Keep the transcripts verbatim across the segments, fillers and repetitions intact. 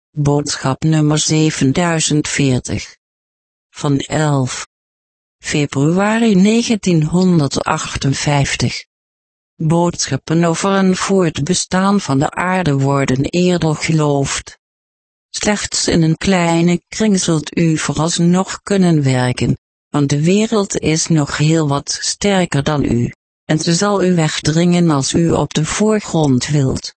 Boodschap nummer zevenduizend veertig. Van elf februari negentienhonderdachtenvijftig. Boodschappen over een voortbestaan van de aarde worden eerder geloofd. Slechts in een kleine kring zult u vooralsnog kunnen werken, want de wereld is nog heel wat sterker dan u, en ze zal u wegdringen als u op de voorgrond wilt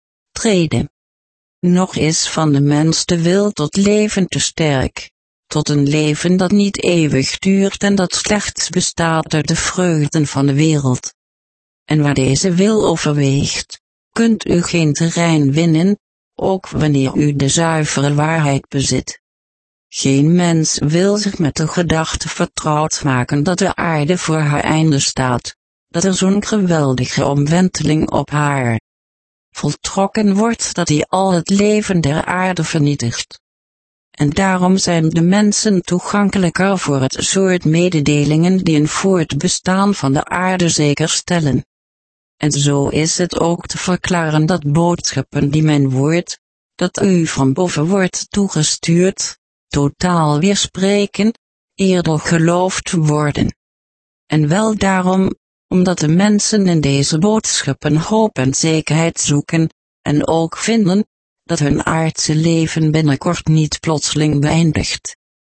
treden. Nog is van de mens de wil tot leven te sterk, tot een leven dat niet eeuwig duurt en dat slechts bestaat uit de vreugden van de wereld. En waar deze wil overweegt, kunt u geen terrein winnen, ook wanneer u de zuivere waarheid bezit. Geen mens wil zich met de gedachte vertrouwd maken dat de aarde voor haar einde staat, dat er zo'n geweldige omwenteling op haar voltrokken wordt dat hij al het leven der aarde vernietigt. En daarom zijn de mensen toegankelijker voor het soort mededelingen die een voortbestaan van de aarde zeker stellen. En zo is het ook te verklaren dat boodschappen die mijn woord, dat u van boven wordt toegestuurd, totaal weerspreken, eerder geloofd worden. En wel daarom, omdat de mensen in deze boodschappen hoop en zekerheid zoeken, en ook vinden, dat hun aardse leven binnenkort niet plotseling beëindigd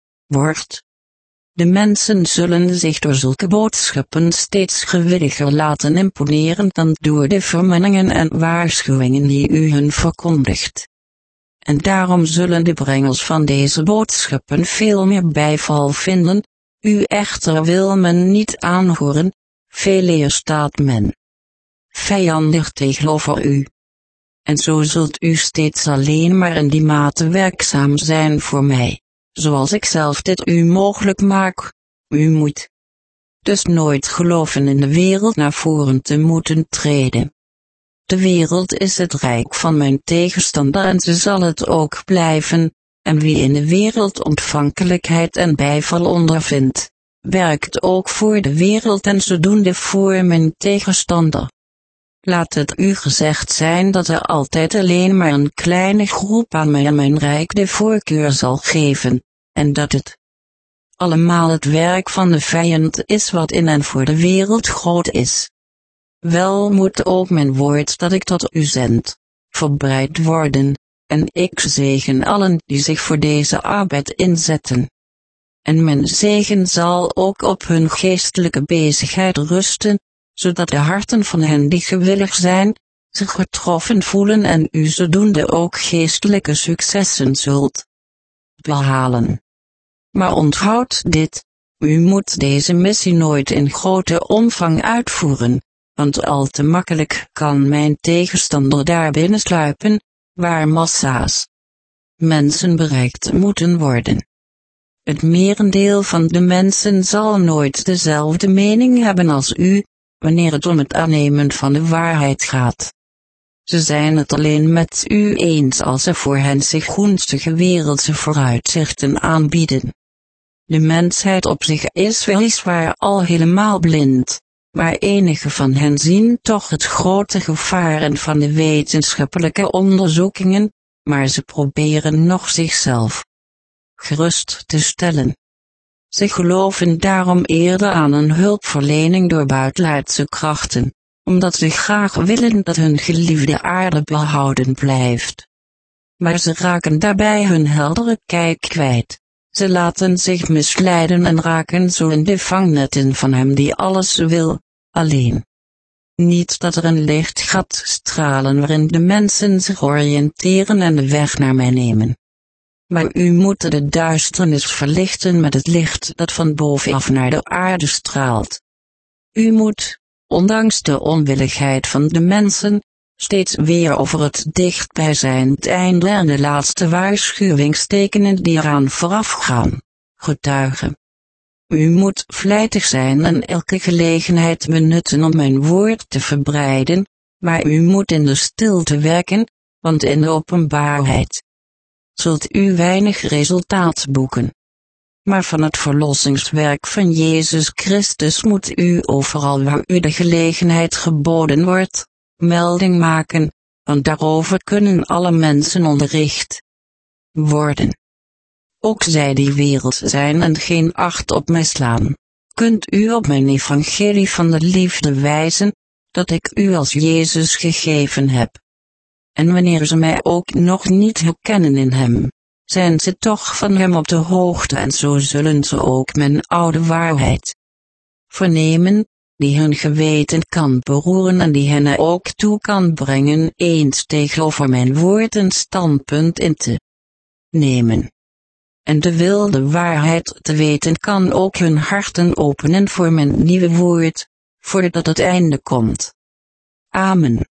wordt. De mensen zullen zich door zulke boodschappen steeds gewilliger laten imponeren dan door de vermaningen en waarschuwingen die u hun verkondigt. En daarom zullen de brengers van deze boodschappen veel meer bijval vinden, u echter wil men niet aanhoren, veeleer staat men vijandig tegenover u. En zo zult u steeds alleen maar in die mate werkzaam zijn voor mij, zoals ik zelf dit u mogelijk maak. U moet dus nooit geloven in de wereld naar voren te moeten treden. De wereld is het rijk van mijn tegenstander en ze zal het ook blijven, en wie in de wereld ontvankelijkheid en bijval ondervindt, werkt ook voor de wereld en zodoende voor mijn tegenstander. Laat het u gezegd zijn dat er altijd alleen maar een kleine groep aan mij en mijn rijk de voorkeur zal geven, en dat het allemaal het werk van de vijand is wat in en voor de wereld groot is. Wel moet ook mijn woord dat ik tot u zend, verbreid worden, en ik zegen allen die zich voor deze arbeid inzetten. En mijn zegen zal ook op hun geestelijke bezigheid rusten, zodat de harten van hen die gewillig zijn, zich getroffen voelen en u zodoende ook geestelijke successen zult behalen. Maar onthoud dit, u moet deze missie nooit in grote omvang uitvoeren, want al te makkelijk kan mijn tegenstander daar binnensluipen, waar massa's mensen bereikt moeten worden. Het merendeel van de mensen zal nooit dezelfde mening hebben als u, wanneer het om het aannemen van de waarheid gaat. Ze zijn het alleen met u eens als er voor hen zich gunstige wereldse vooruitzichten aanbieden. De mensheid op zich is weliswaar al helemaal blind, maar enige van hen zien toch het grote gevaar van de wetenschappelijke onderzoekingen, maar ze proberen nog zichzelf gerust te stellen. Ze geloven daarom eerder aan een hulpverlening door buitenaardse krachten, omdat ze graag willen dat hun geliefde aarde behouden blijft. Maar ze raken daarbij hun heldere kijk kwijt. Ze laten zich misleiden en raken zo in de vangnetten van hem die alles wil, alleen. Niet dat er een licht gaat stralen waarin de mensen zich oriënteren en de weg naar mij nemen. Maar u moet de duisternis verlichten met het licht dat van bovenaf naar de aarde straalt. U moet, ondanks de onwilligheid van de mensen, steeds weer over het dichtbijzijnd einde en de laatste waarschuwingstekenen die eraan voorafgaan, getuigen. U moet vlijtig zijn en elke gelegenheid benutten om mijn woord te verbreiden, maar u moet in de stilte werken, want in de openbaarheid zult u weinig resultaat boeken. Maar van het verlossingswerk van Jezus Christus moet u overal waar u de gelegenheid geboden wordt, melding maken, want daarover kunnen alle mensen onderricht worden. Ook zij die wereld zijn en geen acht op mij slaan, kunt u op mijn evangelie van de liefde wijzen, dat ik u als Jezus gegeven heb. En wanneer ze mij ook nog niet herkennen in hem, zijn ze toch van hem op de hoogte en zo zullen ze ook mijn oude waarheid vernemen, die hun geweten kan beroeren en die hen ook toe kan brengen eens tegenover mijn woord een standpunt in te nemen. En de wilde waarheid te weten kan ook hun harten openen voor mijn nieuwe woord, voordat het einde komt. Amen.